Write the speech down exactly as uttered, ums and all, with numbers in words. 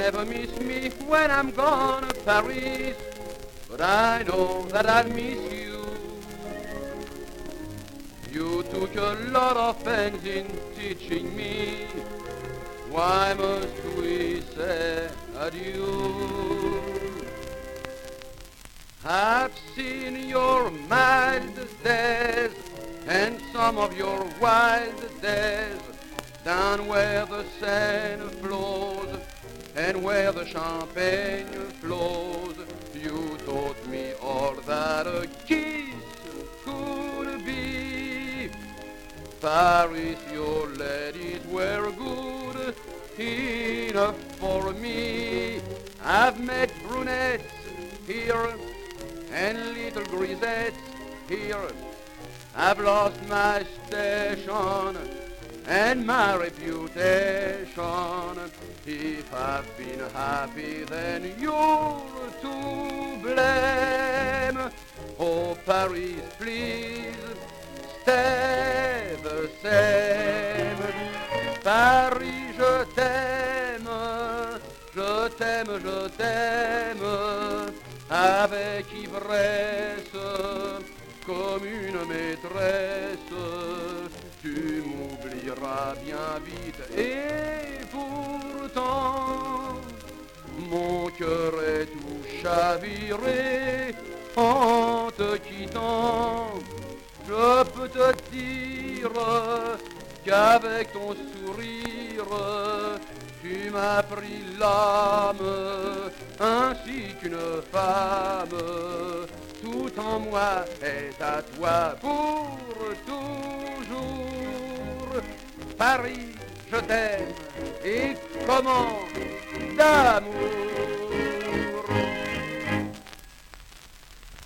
never miss me when I'm gone to Paris, but I know that I'll miss you. You took a lot of pains in teaching me. Why must we say adieu? I've seen your mild days and some of your wild days, down where the Seine flows and where the Champagne flows. You taught me all that a kiss could be. Paris, your ladies were good enough for me. I've met brunettes here and little grisettes here. I've lost my station and my reputation. If I've been happy, then you're to blame. Oh, Paris, please stay the same. Paris, je t'aime, je t'aime, je t'aime, avec ivresse, comme une maîtresse. Tu m'oublieras bien vite et pourtant mon cœur est tout chaviré en te quittant. Je peux te dire qu'avec ton sourire tu m'as pris l'âme ainsi qu'une femme. Tout en moi est à toi pour toujours. Paris, je t'aime, et comment d'amour.